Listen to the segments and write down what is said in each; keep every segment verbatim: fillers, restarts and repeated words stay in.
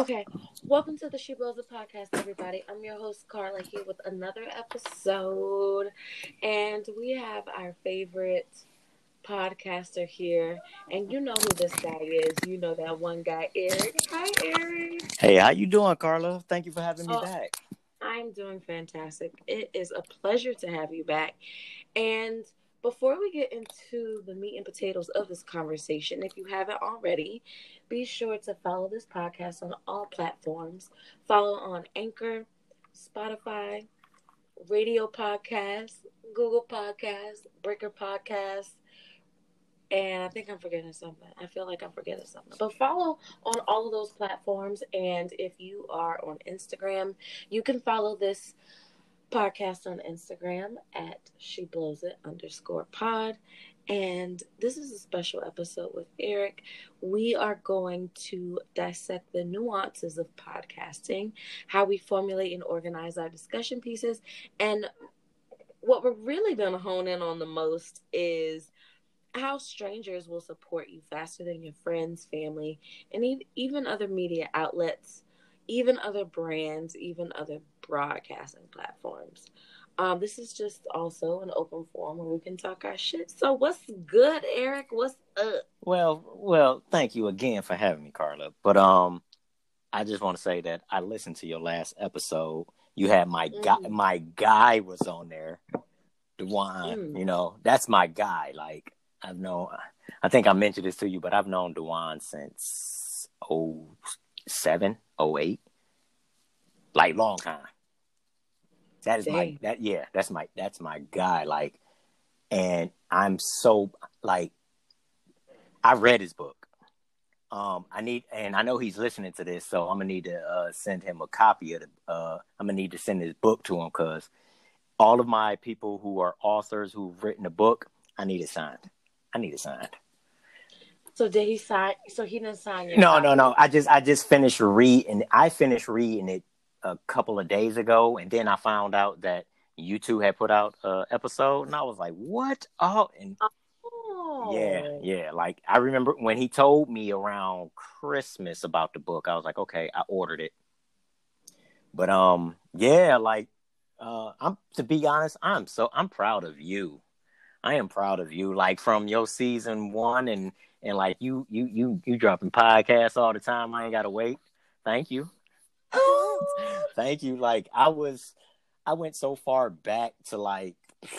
Okay, welcome to the She Blows It podcast, everybody. I'm your host, Carla, here with another episode. And we have our favorite podcaster here. And you know who this guy is. You know that one guy, Eric. Hi, Eric. Hey, how you doing, Carla? Thank you for having me Oh, back. I'm doing fantastic. It is a pleasure to have you back. And before we get into the meat and potatoes of this conversation, if you haven't already, be sure to follow this podcast on all platforms. Follow on Anchor, Spotify, Radio Podcasts, Google Podcasts, Breaker Podcasts, and I think I'm forgetting something. I feel like I'm forgetting something. But follow on all of those platforms. And if you are on Instagram, you can follow this podcast on Instagram at she blows it underscore pod. And this is a special episode with Eric. We are going to dissect the nuances of podcasting, how we formulate and organize our discussion pieces. And what we're really going to hone in on the most is how strangers will support you faster than your friends, family, and even other media outlets, even other brands, even other broadcasting platforms. Um, this is just also an open forum where we can talk our shit. So what's good, Eric? What's up? Well, well, thank you again for having me, Carla. But um, I just want to say that I listened to your last episode. You had my mm. guy, my guy was on there, Dewan. Mm. You know, that's my guy. Like I've known, I think I mentioned this to you, but I've known Dewan since oh seven, oh eight, like long time. That is Dang. my that yeah, that's my that's my guy. Like, and I'm so like, I read his book. Um, I need, and I know he's listening to this, so I'm gonna need to uh, send him a copy of the. Uh, I'm gonna need to send his book to him because all of my people who are authors who've written a book, I need it signed. I need it signed. So did he sign? So he didn't sign your No, copy? no, no. I just I just finished reading. I finished reading it a couple of days ago, and then I found out that you two had put out an episode, and I was like, "What?" Oh, and oh. yeah, yeah. Like I remember when he told me around Christmas about the book, I was like, "Okay," I ordered it. But um, yeah, like uh, I'm to be honest, I'm so I'm proud of you. I am proud of you. Like from your season one, and and like you you you you dropping podcasts all the time. I ain't gotta wait. Thank you. Thank you. Like I was, I went so far back to like,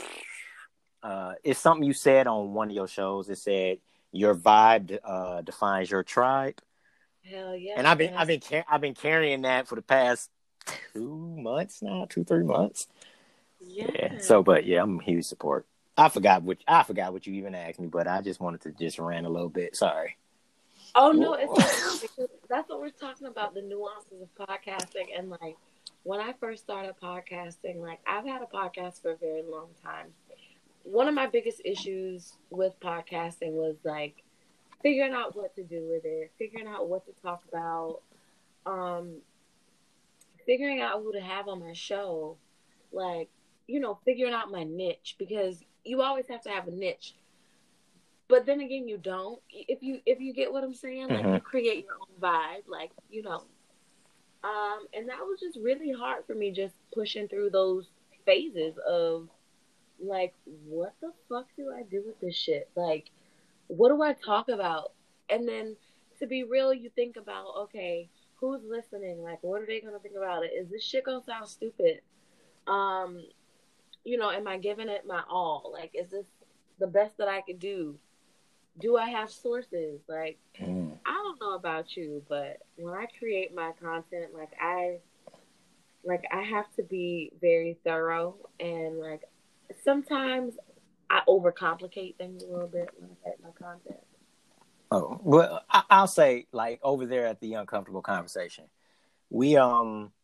uh, it's something you said on one of your shows. It said your vibe uh, defines your tribe. Hell yeah! And I've been, I've been, car- I've been carrying that for the past two months now, two three months. Yeah. yeah. So, but yeah, I'm a huge support. I forgot what I forgot what you even asked me, but I just wanted to just rant a little bit. Sorry. Oh no, it's because that's what we're talking about, the nuances of podcasting. And like when I first started podcasting, like I've had a podcast for a very long time. One of my biggest issues with podcasting was like figuring out what to do with it, figuring out what to talk about, um, figuring out who to have on my show, like, you know, figuring out my niche, because you always have to have a niche. But then again, you don't. If you if you get what I'm saying, like mm-hmm. you create your own vibe, like you know. Um, and that was just really hard for me, just pushing through those phases of like, what the fuck do I do with this shit? Like, what do I talk about? And then to be real, you think about, okay, who's listening? Like, what are they gonna think about it? Is this shit gonna sound stupid? Um, you know, am I giving it my all? Like, is this the best that I could do? Do I have sources? Like, mm. I don't know about you, but when I create my content, like I, like I have to be very thorough, and like sometimes I overcomplicate things a little bit when I create my content. Oh well, I- I'll say like over there at the Uncomfortable Conversation, we um,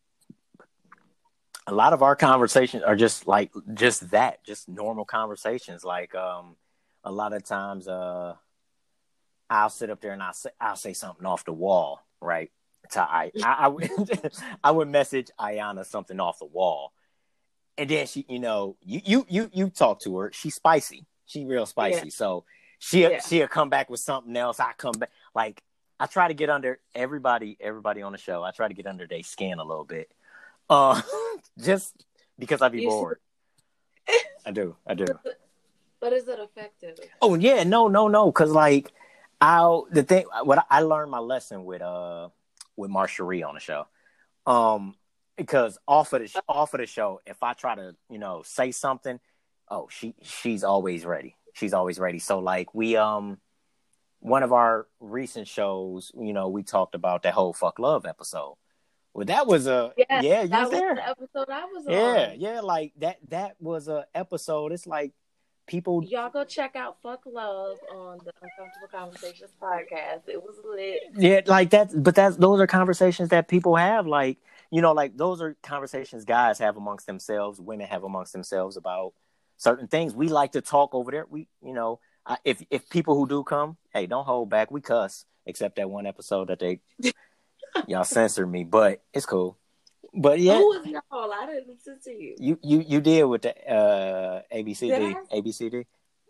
a lot of our conversations are just like just that, just normal conversations, like um. A lot of times, uh, I'll sit up there and I'll say, I'll say something off the wall, right? To I, I, I would, I would message Ayana something off the wall, and then she, you know, you, you, you, you talk to her. She's spicy. She real spicy. Yeah. So she, yeah. she'll come back with something else. I come back like I try to get under everybody, everybody on the show. I try to get under their skin a little bit, uh, just because I be You bored. see- I do, I do. But is it effective? Oh yeah, no, no, no. Because like, I the thing what I learned my lesson with uh with Marsherie on the show, um, because off of the off of the show, if I try to you know say something, oh she she's always ready. She's always ready. So like we um. One of our recent shows, you know, we talked about that whole "fuck love" episode. Well, that was a Yeah, yeah, you that was was there. the episode I was Yeah, on. yeah, like that. That was a episode. It's like people. Y'all go check out "Fuck Love" on the Uncomfortable Conversations podcast. It was lit. Yeah, like that. But that's those are conversations that people have. Like you know, like those are conversations guys have amongst themselves. Women have amongst themselves about certain things. We like to talk over there. We, you know. I, if if people who do come, hey, don't hold back. We cuss, except that one episode that they y'all censored me, but it's cool. But yeah, Who was y'all? I didn't listen to you. You you you did with the uh, A B C D Did I? A B C D.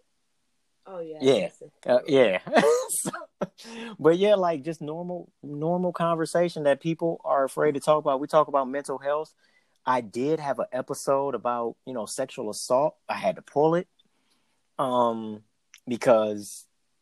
Oh yeah, Yeah, uh, yeah. So, but yeah, like just normal normal conversation that people are afraid to talk about. We talk about mental health. I did have an episode about you know sexual assault. I had to pull it. Um. Because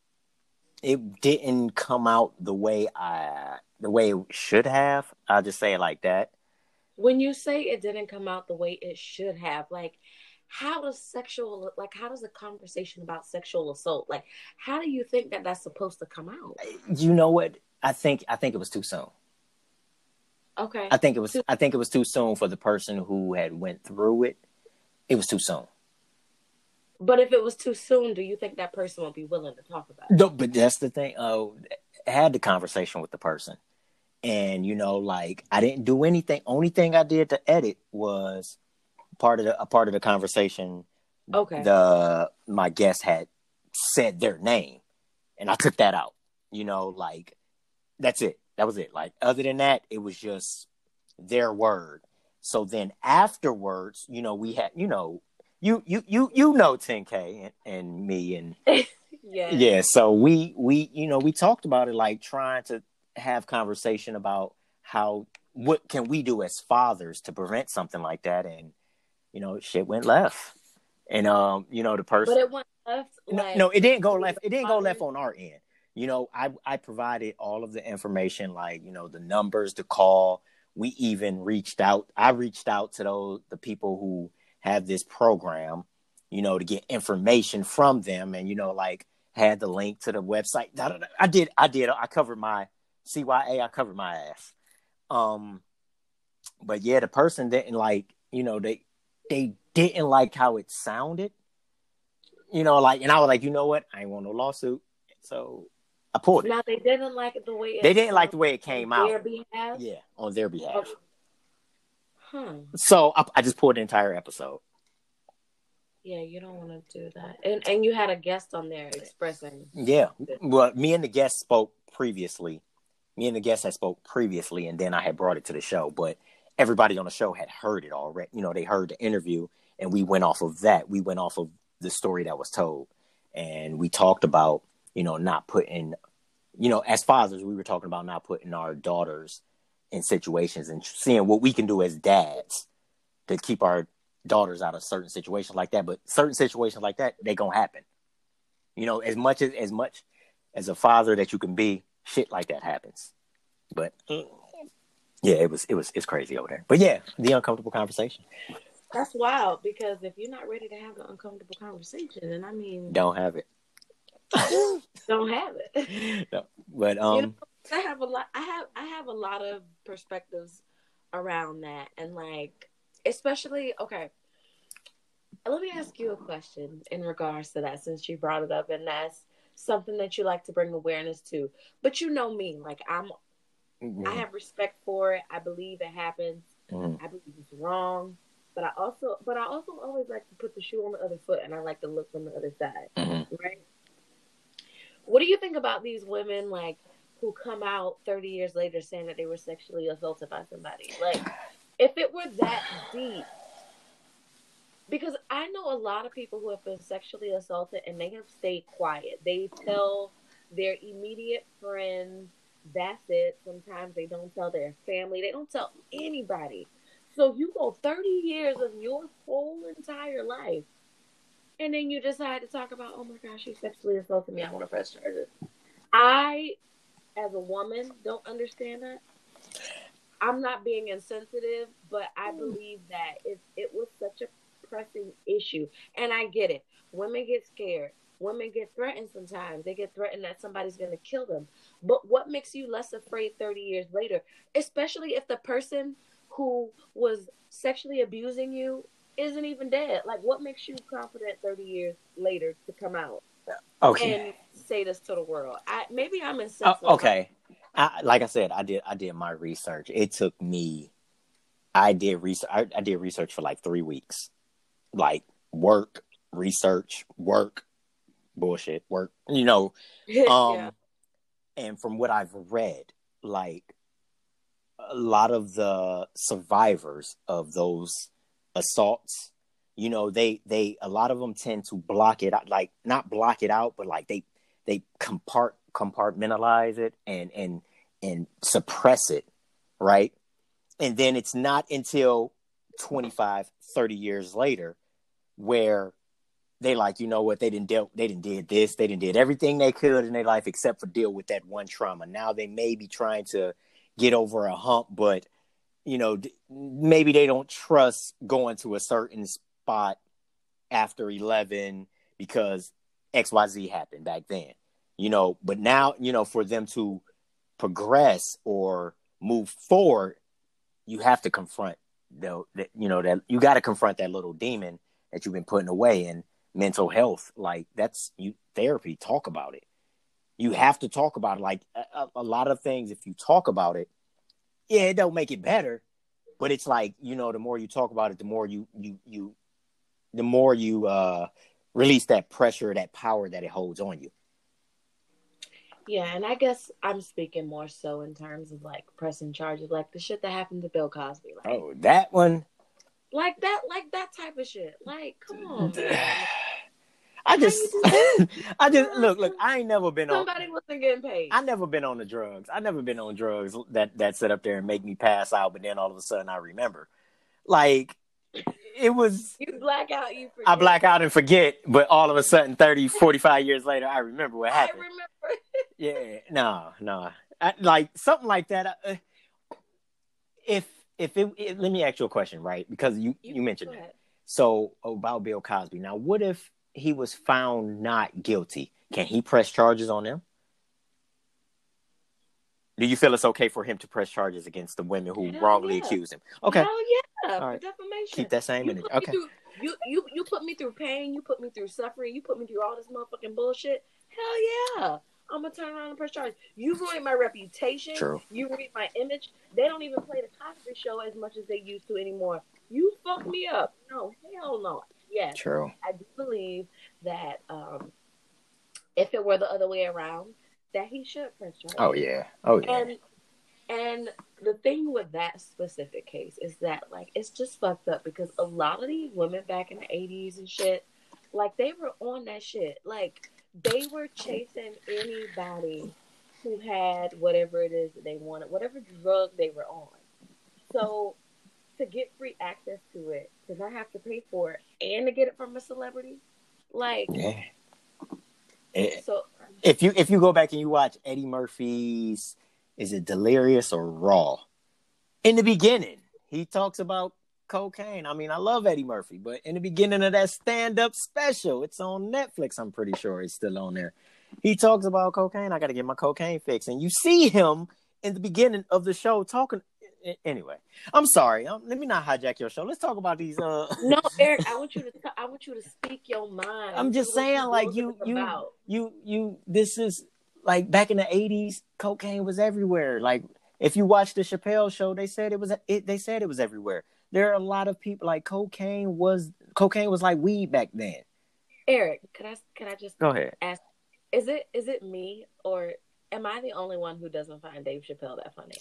it didn't come out the way I the way it should have. I'll just say it like that. When you say it didn't come out the way it should have, like how does sexual like how does a conversation about sexual assault like how do you think that that's supposed to come out? You know what? I think I think it was too soon. Okay. I think it was too- I think it was too soon for the person who had went through it. It was too soon. But if it was too soon, do you think that person will be willing to talk about it? No, but that's the thing. Oh, I had the conversation with the person. And, you know, like I didn't do anything. Only thing I did to edit was part of the a part of the conversation. Okay. The my guest had said their name. And I took that out. You know, like that's it. That was it. Like other than that, it was just their word. So then afterwards, you know, we had, you know, You you you you know ten K and, and me and yeah yeah so we we you know we talked about it like trying to have conversation about how what can we do as fathers to prevent something like that and you know shit went left and um you know the person but it went left like, no, no it didn't go left it didn't go left on our end you know I I provided all of the information like you know the numbers to call we even reached out I reached out to those the people who have this program, you know, to get information from them and, you know, like had the link to the website. I did, I did, I covered my C Y A, I covered my ass. Um, but yeah, the person didn't like, you know, they, they didn't like how it sounded, you know, like, and I was like, you know what? I ain't want no lawsuit. So I pulled it. Now they didn't like the way it They didn't like the way it came on out. their behalf? Yeah, on their behalf. Okay. Huh. So I, I just pulled the entire episode. Yeah, you don't want to do that. And and you had a guest on there expressing. Yeah. Well, me and the guest spoke previously. Me and the guest had spoke previously, and then I had brought it to the show. But everybody on the show had heard it already. You know, they heard the interview, and we went off of that. We went off of the story that was told. And we talked about, you know, not putting, you know, as fathers, we were talking about not putting our daughters in situations and seeing what we can do as dads to keep our daughters out of certain situations like that. But certain situations like that, they gonna happen. You know, as much as as much as a father that you can be, shit like that happens. But yeah, it was it was it's crazy over there. But yeah, the uncomfortable conversation. That's wild because if you're not ready to have the uncomfortable conversation, then I mean, don't have it. don't have it. No, but um, you know, I have a lot. I have I have a lot of perspectives around that, and like, especially okay. Let me ask you a question in regards to that, since you brought it up, and that's something that you like to bring awareness to. But you know me, like I'm, mm-hmm. I have respect for it. I believe it happens. Mm-hmm. I believe it's wrong. But I also, but I also always like to put the shoe on the other foot, and I like to look from the other side, mm-hmm. right? What do you think about these women, like, who come out thirty years later saying that they were sexually assaulted by somebody? Like, if it were that deep, because I know a lot of people who have been sexually assaulted and they have stayed quiet. They tell their immediate friends, That's it. Sometimes they don't tell their family. They don't tell anybody. So you go thirty years of your whole entire life, and then you decide to talk about, oh my gosh, she sexually assaulted me. I want to press charges. I, as a woman, don't understand that. I'm not being insensitive, but I believe that if it was such a pressing issue, and I get it, women get scared. Women get threatened sometimes. They get threatened that somebody's going to kill them. But what makes you less afraid thirty years later, especially if the person who was sexually abusing you isn't even dead? Like, what makes you confident thirty years later to come out Okay. and say this to the world? I maybe I'm Oh, insensitive. okay. I, like I said, I did I did my research. It took me. I did research. I, I did research for like three weeks. Like work, research, work, bullshit, work. You know. Um, Yeah. And from what I've read, like a lot of the survivors of those assaults, you know, they they a lot of them tend to block it out, like not block it out, but like they they compart compartmentalize it and and and suppress it, right? And then it's not until twenty-five, thirty years later where they like, you know what, they didn't deal, they didn't did this, they didn't did everything they could in their life except for deal with that one trauma. Now they may be trying to get over a hump, but you know, maybe they don't trust going to a certain spot after eleven because X Y Z happened back then, you know, but now, you know, for them to progress or move forward, you have to confront the, the you know, that you got to confront that little demon that you've been putting away. And mental health, like that's you therapy, talk about it. You have to talk about it. Like a, a lot of things, if you talk about it, yeah, it don't make it better, but it's like, you know, the more you talk about it, the more you you you the more you uh release that pressure, that power that it holds on you. Yeah, and I guess I'm speaking more so in terms of like pressing charges, like the shit that happened to Bill Cosby. Like, oh, that one. Like that, like that type of shit. Like, come on, man. I just, I just look, look. I ain't never been Somebody on. wasn't getting paid. I never been on the drugs. I never been on drugs that that sit up there and make me pass out, but then all of a sudden I remember. Like it was. You black out, you forget. I black out and forget, but all of a sudden, thirty, forty-five years later, I remember what happened. I remember. Yeah, no, no, I, like something like that. Uh, if if it, it, let me ask you a question, right? Because you you, you mentioned it. So about Bill Cosby. Now, what if he was found not guilty? Can he press charges on them? Do you feel it's okay for him to press charges against the women who Hell wrongly yeah. accused him? Okay. Hell yeah. All right. For defamation. Keep that same you energy. Okay. Through, you, you, you put me through pain. You put me through suffering. You put me through all this motherfucking bullshit. Hell yeah. I'm going to turn around and press charges. You ruined my reputation. True. You ruined my image. They don't even play the Cosby Show as much as they used to anymore. You fucked me up. No, hell no. Yes. True. I do believe that um, if it were the other way around, that he should press charges. Oh, yeah. Oh, yeah. And, and the thing with that specific case is that, like, it's just fucked up because a lot of these women back in the eighties and shit, like, they were on that shit. Like, they were chasing anybody who had whatever it is that they wanted, whatever drug they were on. So, to get free access to it, because I have to pay for it, and to get it from a celebrity, like, yeah. It, so if you if you go back and you watch Eddie Murphy's, is it Delirious or Raw? In the beginning, he talks about cocaine. I mean, I love Eddie Murphy, but in the beginning of that stand-up special, it's on Netflix. I'm pretty sure it's still on there. He talks about cocaine. I got to get my cocaine fix. And you see him in the beginning of the show talking. Anyway, I'm sorry. Um, let me not hijack your show. Let's talk about these. Uh... No, Eric, I want you to. T- I want you to speak your mind. I'm just saying, like you, you, about. you, you. This is like back in the eighties. Cocaine was everywhere. Like if you watch the Chappelle show, they said it was. It, they said it was everywhere. There are a lot of people like cocaine was. Cocaine was like weed back then. Eric, can I? Can I just go ahead? Ask, is it? Is it me or am I the only one who doesn't find Dave Chappelle that funny?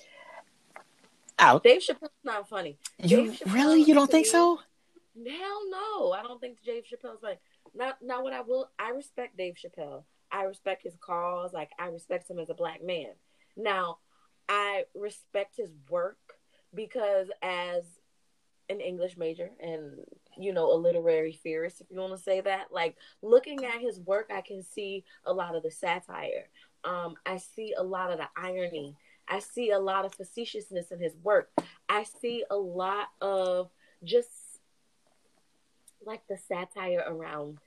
Out. Dave Chappelle's not funny. You Dave really? You don't think me, so? Hell no. I don't think Dave Chappelle's funny. Now, now what I will, I respect Dave Chappelle. I respect his cause. Like, I respect him as a black man. Now, I respect his work because as an English major and, you know, a literary theorist, if you want to say that, like looking at his work, I can see a lot of the satire. Um, I see a lot of the irony. I see a lot of facetiousness in his work. I see a lot of just like the satire around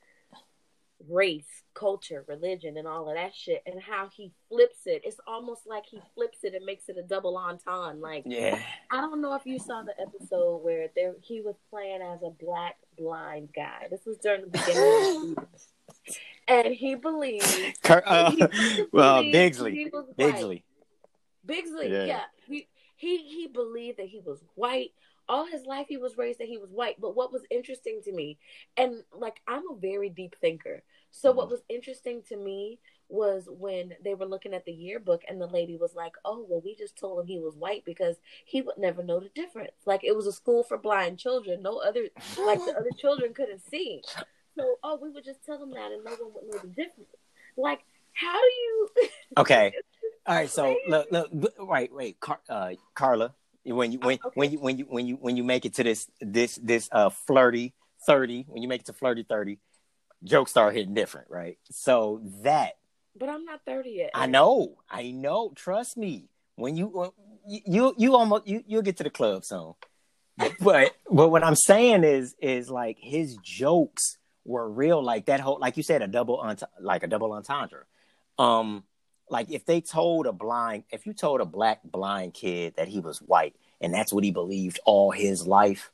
race, culture, religion, and all of that shit, and how he flips it. It's almost like he flips it and makes it a double entendre. Like, Yeah. I don't know if you saw the episode where there he was playing as a black blind guy. This was during the beginning of the season. And he believed, Cur- uh, he well, believed Bigsley. he was white. Bigsley. Bigsley, Yeah. yeah. He, he he believed that he was white. All his life he was raised that he was white. But what was interesting to me, and like I'm a very deep thinker. So what was interesting to me was when they were looking at the yearbook and the lady was like, oh, well, we just told him he was white because he would never know the difference. Like it was a school for blind children. No other, like the other children couldn't see. So, oh, we would just tell him that and no one would know the difference. Like, how do you... Okay. All right. So look, look, wait, wait, Car- uh, Carla, when you, when, okay. when you, when you, when you, when you make it to this, this, this, uh, flirty thirty, when you make it to flirty thirty, jokes start hitting different, right? So that... But I'm not thirty yet. I know, I know. Trust me. When you, when, you, you almost, you, you'll get to the club soon. But, but what I'm saying is, is like his jokes were real. Like that whole, like you said, a double, ent- like a double entendre. Um, like if they told a blind, if you told a black blind kid that he was white and that's what he believed all his life.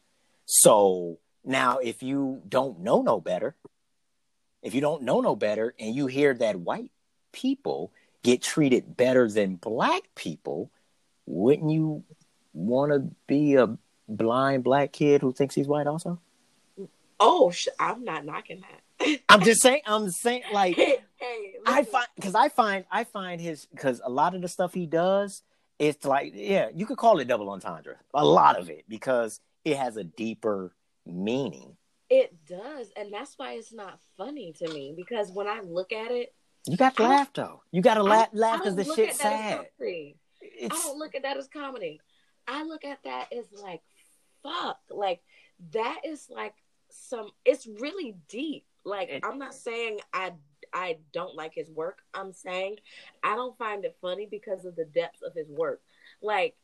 So now, if you don't know no better, if you don't know no better, and you hear that white people get treated better than black people, wouldn't you want to be a blind black kid who thinks he's white also? Oh, sh- I'm not knocking that. I'm just saying, I'm saying like, hey, hey, I find, because I find, I find his, because a lot of the stuff he does, it's like, yeah, you could call it double entendre. A lot of it, because it has a deeper meaning. It does, and that's why it's not funny to me, because when I look at it, you got to laugh though. You got to laugh, I, laugh I because the look shit's at that sad. As it's... I don't look at that as comedy. I look at that as like, fuck, like that is like some. It's really deep. Like it, I'm not saying I I don't like his work. I'm saying I don't find it funny because of the depths of his work. Like.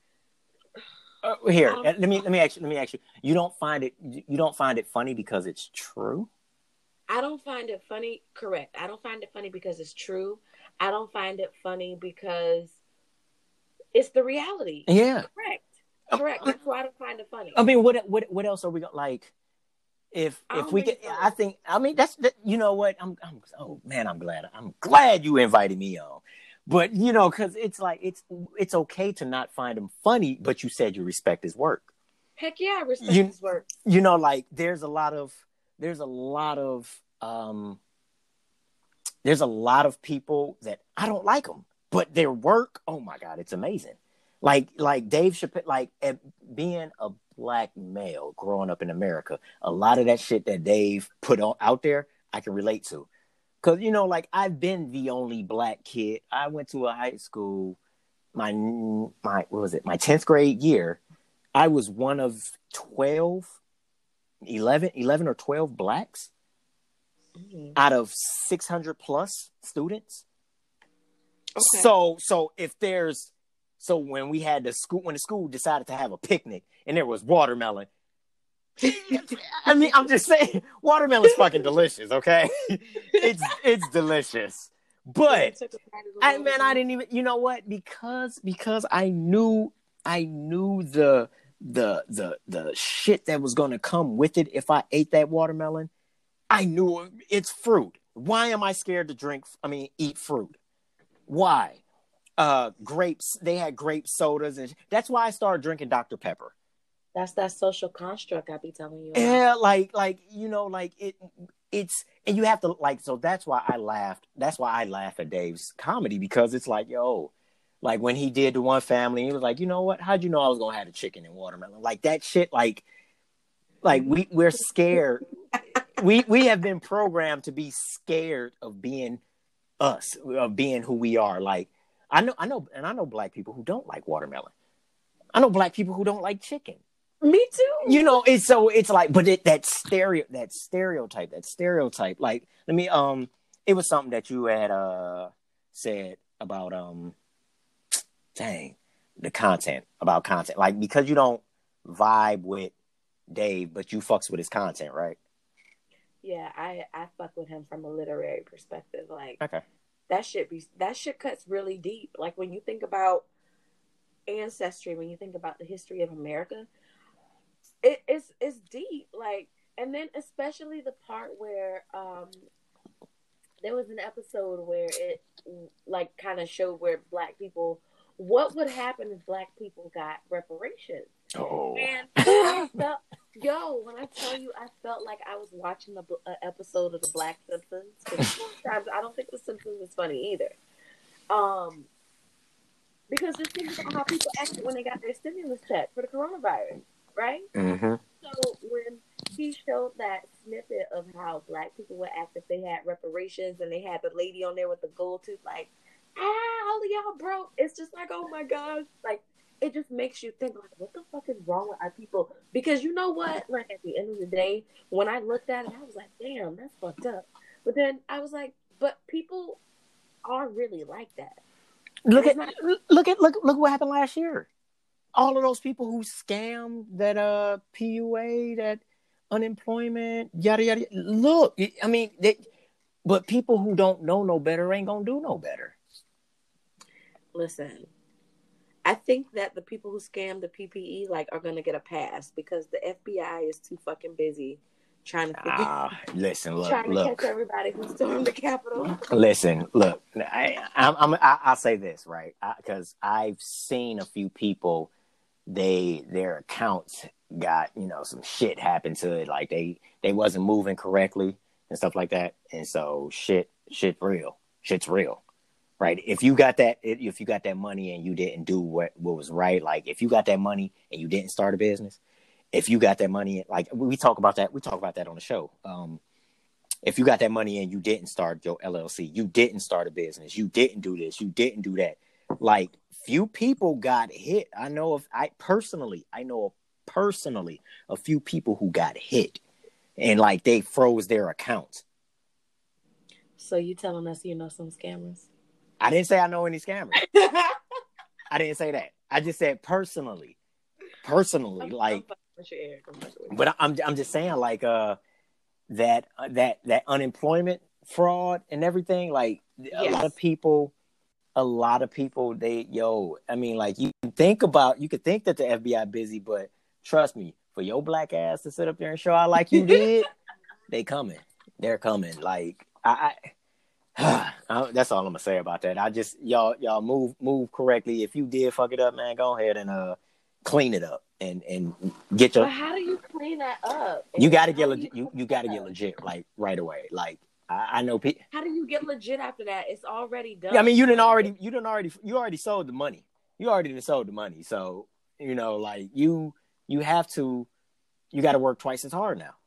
Uh, here, let me let me ask you. Let me ask you. You don't find it. You don't find it funny because it's true. I don't find it funny. Correct. I don't find it funny because it's true. I don't find it funny because it's the reality. Yeah. Correct. Correct. That's why I don't find it funny. I mean, what what what else are we gonna like? If if we get, I think. I mean, that's that, you know what? I'm I'm. Oh man, I'm glad. I'm glad you invited me on. But, you know, because it's like, it's it's okay to not find him funny, but you said you respect his work. Heck yeah, I respect you, his work. You know, like, there's a lot of, there's a lot of, um, there's a lot of people that I don't like them, but their work, oh my God, it's amazing. Like, like Dave Chappelle, like, being a black male growing up in America, a lot of that shit that Dave put on out there, I can relate to. Because, you know, like, I've been the only black kid. I went to a high school, my, my what was it, my tenth grade year. I was one of twelve, eleven, eleven or twelve blacks mm-hmm. out of six hundred plus students. Okay. So, so if there's, so when we had the school, when the school decided to have a picnic and there was watermelon, I mean, I'm just saying, watermelon's fucking delicious, okay? It's it's delicious. But I man, I didn't even, you know what? Because because I knew I knew the the the the shit that was gonna come with it if I ate that watermelon. I knew it's fruit. Why am I scared to drink? I mean, eat fruit. Why? Uh, grapes. They had grape sodas, and that's why I started drinking Doctor Pepper. That's that social construct I be telling you about. Yeah, like, like, you know, like it, it's, and you have to like, so that's why I laughed. That's why I laugh at Dave's comedy, because it's like, yo, like when he did the one family, he was like, you know what? How'd you know I was going to have the chicken and watermelon? Like that shit. Like, like we, we're scared. we, we have been programmed to be scared of being us, of being who we are. Like, I know, I know, and I know black people who don't like watermelon. I know black people who don't like chicken. Me too. You know, it's so it's like, but it that stereo that stereotype, that stereotype. Like, let me um, it was something that you had uh said about um, dang, the content about content. Like, because you don't vibe with Dave, but you fucks with his content, right? Yeah, I I fuck with him from a literary perspective. Like, okay, that shit be that shit cuts really deep. Like, when you think about ancestry, when you think about the history of America, it, it's it's deep. Like, and then especially the part where um there was an episode where it like kind of showed where black people, what would happen if black people got reparations. oh, And I felt, yo, when I tell you, I felt like I was watching an episode of the Black Simpsons. Sometimes I don't think the Simpsons is funny either. Um, because just think about how people acted when they got their stimulus check for the coronavirus, right? mm-hmm. So when he showed that snippet of how black people would act if they had reparations, and they had the lady on there with the gold tooth, like, ah, all of y'all broke. It's just like, oh my gosh, like, it just makes you think, like, what the fuck is wrong with our people? Because you know what? Like, at the end of the day, when I looked at it, I was like, damn, that's fucked up. But then I was like, but people are really like that. Look at, not- look at, look, look what happened last year. All of those people who scammed that uh P U A, that unemployment, yada yada. Look, I mean, they, but people who don't know no better ain't gonna do no better. Listen, I think that the people who scam the P P E like are gonna get a pass because the F B I is too fucking busy trying to figure, ah, listen, look, trying to look. catch everybody who stormed the Capitol. Listen, look, I, I'm, I'm, I, I'll say this, right? Because I've seen a few people, they their accounts got, you know, some shit happened to it, like they they wasn't moving correctly and stuff like that, and so shit, shit real, shit's real, right? If you got that, if you got that money and you didn't do what what was right, like if you got that money and you didn't start a business, if you got that money, like we talk about that, we talk about that on the show. Um, if you got that money and you didn't start your L L C, you didn't start a business, you didn't do this, you didn't do that. Like, few people got hit. I know of, I personally, I know of personally a few people who got hit and like they froze their accounts. So you telling us you know some scammers? I didn't say I know any scammers. I didn't say that. I just said personally, personally, I'm, like, I'm but I'm, I'm just saying like, uh, that, uh, that, that unemployment fraud and everything, like yes. a lot of people, A lot of people, they, yo, I mean, like, you can think about, you could think that the F B I busy, but trust me, for your black ass to sit up there and show out like you did, they coming. They're coming. Like, I, I, I, that's all I'm gonna say about that. I just, y'all, y'all move, move correctly. If you did fuck it up, man, go ahead and uh, clean it up and and get your. But how do you clean that up? You got to get legit. You, you got to get legit, like right away. Like. I know people. How do you get legit after that? It's already done. Yeah, I mean, you didn't already, you didn't already, you already sold the money. You already sold the money. So, you know, like you, you have to, you got to work twice as hard now.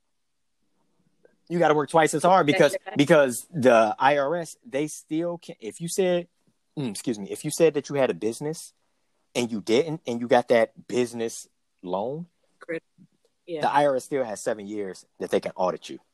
You got to work twice as hard because, because the I R S, they still can, if you said, mm, excuse me, if you said that you had a business and you didn't, and you got that business loan, yeah. the I R S still has seven years that they can audit you.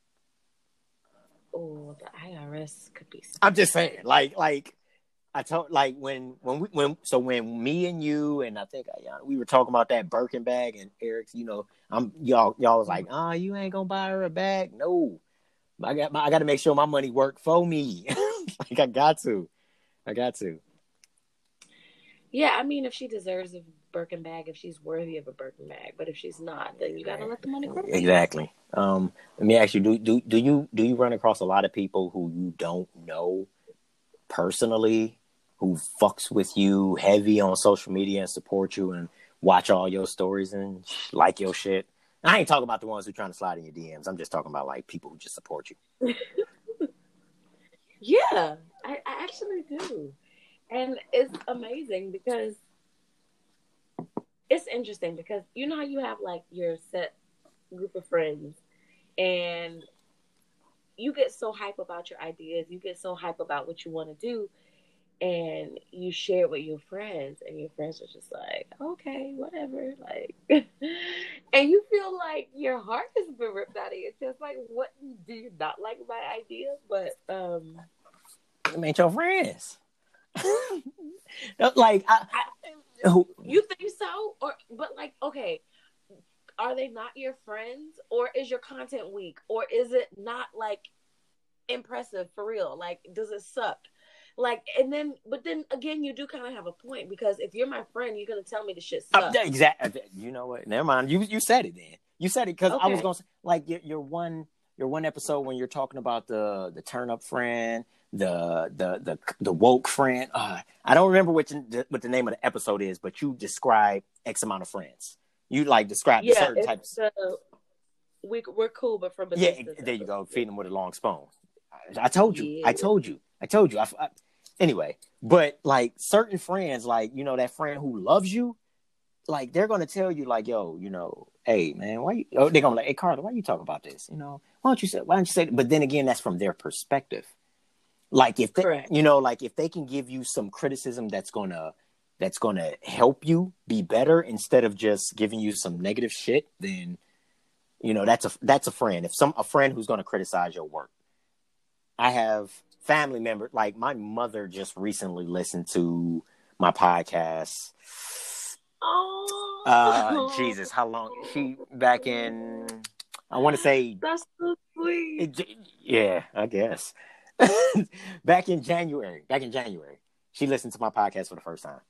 Oh, the I R S could be. I'm just saying, like, like I told, like when, when we, when, so when me and you and I think Ayana, we were talking about that Birkin bag, and Eric's, you know, I'm y'all, y'all was like, ah, oh, you ain't gonna buy her a bag, no, I got, I got to make sure my money work for me, like I got to, I got to. Yeah, I mean, if she deserves a Birkin bag, if she's worthy of a Birkin bag, but if she's not, then you gotta let the money grow. Exactly. Um, let me ask you: Do do do you do you run across a lot of people who you don't know personally, who fucks with you heavy on social media and support you and watch all your stories and like your shit? I ain't talking about the ones who trying to slide in your D Ms. I'm just talking about like people who just support you. Yeah, I, I actually do. And it's amazing because it's interesting because you know how you have like your set group of friends and you get so hype about your ideas, you get so hype about what you want to do, and you share it with your friends, and your friends are just like, okay, whatever, like, and you feel like your heart has been ripped out of your chest. Like, what, do you not like my idea? But um, Them ain't your friends. Like, I, I, you think so? Or, but like, okay, are they not your friends, or is your content weak, or is it not like impressive for real? Like, does it suck? Like, and then, but then again, you do kind of have a point, because if you're my friend, you're gonna tell me the shit sucks. Uh, exactly. You know what? Never mind. You you said it then. You said it because Okay. I was gonna say, like, your, your one your one episode when you're talking about the the turn up friend, the the the the woke friend. Uh, I don't remember what the, what the name of the episode is, but you describe X amount of friends. You like describe Yeah, certain types. Uh, we we're cool, but from a yeah, distance. There you go. Feeding them with a long spoon. I, I told you. Yeah. I told you. I told you. I, I, anyway, but like certain friends, like, you know, that friend who loves you, like, they're gonna tell you, like, yo, you know, hey man, why you, oh, they're gonna be like, hey Carla, why you talk about this? You know, why don't you say why don't you say but then again, that's from their perspective. Like, if they, Correct. you know, like, if they can give you some criticism that's gonna that's gonna help you be better instead of just giving you some negative shit, then, you know, that's a that's a friend. If some a friend who's gonna criticize your work. I have family members, like my mother just recently listened to my podcast. Oh, uh, Jesus, how long? She back in, I want to say. That's so sweet. It, yeah, I guess. back in January, back in January, she listened to my podcast for the first time.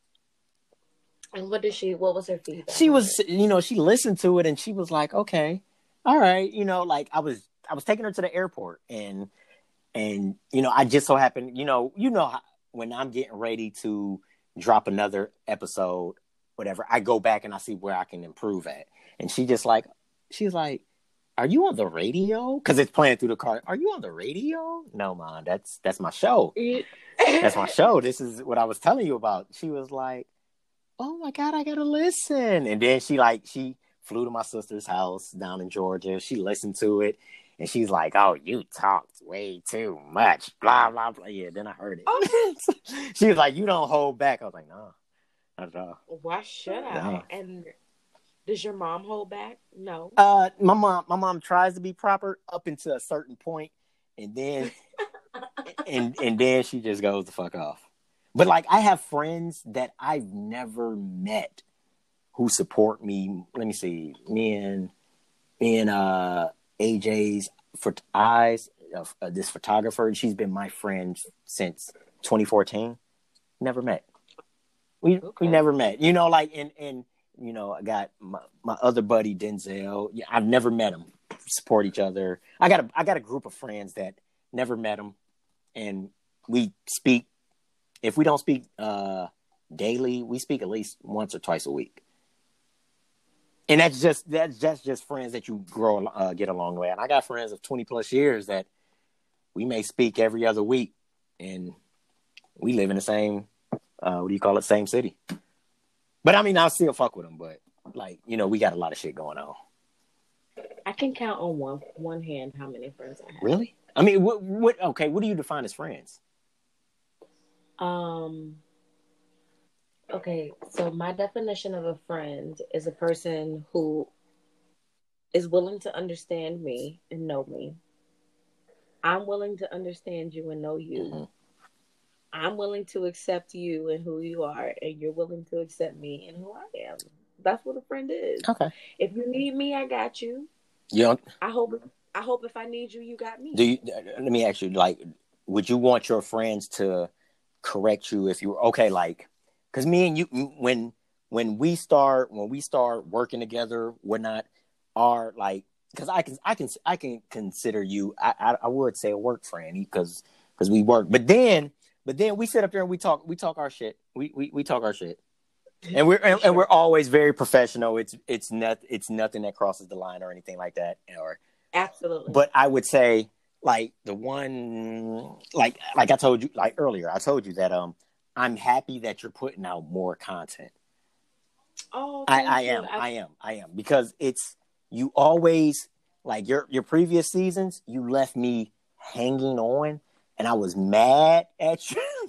And what did she, what was her feedback? She was, you know, she listened to it and she was like, okay, all right. You know, like I was, I was taking her to the airport and, And, you know, I just so happened, you know, you know, how, when I'm getting ready to drop another episode, whatever, I go back and I see where I can improve at. And she just like, she's like, are you on the radio? Because it's playing through the car. Are you on the radio? No, Mom, that's that's my show. That's my show. This is what I was telling you about. She was like, oh, my God, I got to listen. And then she like, she flew to my sister's house down in Georgia. She listened to it. And she's like, oh, you talked way too much. Blah, blah, blah. Yeah, then I heard it. Oh. She was like, you don't hold back. I was like, no, not at all. Why should I? No. And does your mom hold back? No. Uh, my mom, my mom tries to be proper up until a certain point, and then, and and then she just goes the fuck off. But like, I have friends that I've never met who support me. Let me see, me and me and uh. A J's for eyes, uh, uh, this photographer, she's been my friend since twenty fourteen. Never met. We okay. we never met. You know, like, and and you know, I got my, my other buddy Denzel. Yeah, I've never met him. Support each other. I got a I got a group of friends that never met him, and we speak. If we don't speak uh, daily, we speak at least once or twice a week. And that's just that's just just friends that you grow uh, get along with. And I got friends of twenty plus years that we may speak every other week, and we live in the same uh, what do you call it, same city. But I mean, I still fuck with them. But like, you know, we got a lot of shit going on. I can count on one one hand how many friends I have. Really? I mean, what what? Okay, what do you define as friends? Um. Okay, so my definition of a friend is a person who is willing to understand me and know me. I'm willing to understand you and know you. Mm-hmm. I'm willing to accept you and who you are, and you're willing to accept me and who I am. That's what a friend is. Okay. If you need me, I got you. Yeah. I hope. I hope if I need you, you got me. Do you? Let me ask you. Like, would you want your friends to correct you if you were okay? Like. Because me and you, when when we start when we start working together, we're not are like because I can I can I can consider you I I, I would say a work friend because because we work, but then but then we sit up there and we talk we talk our shit we we, we talk our shit, and we're and, and we're always very professional. It's it's not it's nothing that crosses the line or anything like that. Or absolutely. But I would say like the one like like I told you like earlier I told you that um. I'm happy that you're putting out more content. Oh, I, I am, I... I am, I am, because it's you always like your your previous seasons. You left me hanging on, and I was mad at you.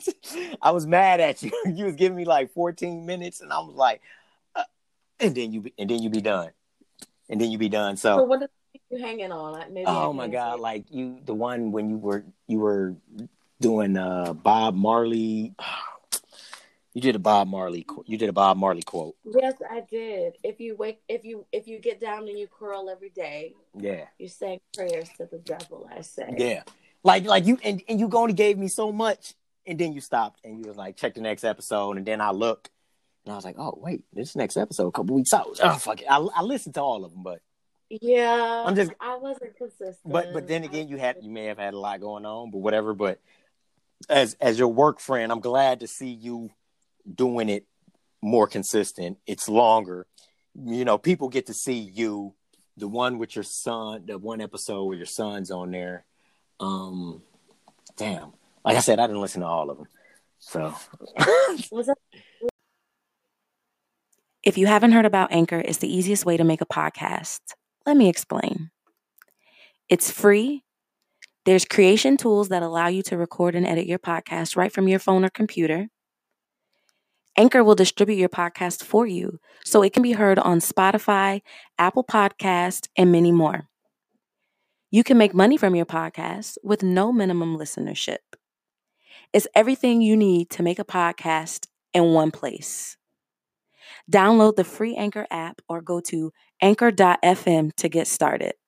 I was mad at you. You was giving me like fourteen minutes, and I was like, uh, and then you be, and then you be done, and then you be done. So, So what are you hanging on? Like, maybe I oh can my answer God, it. like you, the one when you were you were doing uh Bob Marley. You did a Bob Marley. qu- You did a Bob Marley quote. Yes, I did. If you wake, if you if you get down and you curl every day, Yeah, you say prayers to the devil. I say. yeah. Like like you and, and you only gave me so much, and then you stopped and you was like, check the next episode, and then I looked and I was like, oh wait, this next episode a couple weeks out. Oh fuck it. I I listened to all of them, but Yeah, I'm just I wasn't consistent. but but then I, again, you had you may have had a lot going on, but whatever. But as as your work friend, I'm glad to see you doing it more consistent. It's longer. You know, people get to see you. The one with your son, the one episode where your son's on there. Um, damn. Like I said, I didn't listen to all of them. So, was that If you haven't heard about Anchor, it's the easiest way to make a podcast. Let me explain. It's free. There's creation tools that allow you to record and edit your podcast right from your phone or computer. Anchor will distribute your podcast for you so it can be heard on Spotify, Apple Podcasts, and many more. You can make money from your podcast with no minimum listenership. It's everything you need to make a podcast in one place. Download the free Anchor app or go to anchor dot f m to get started.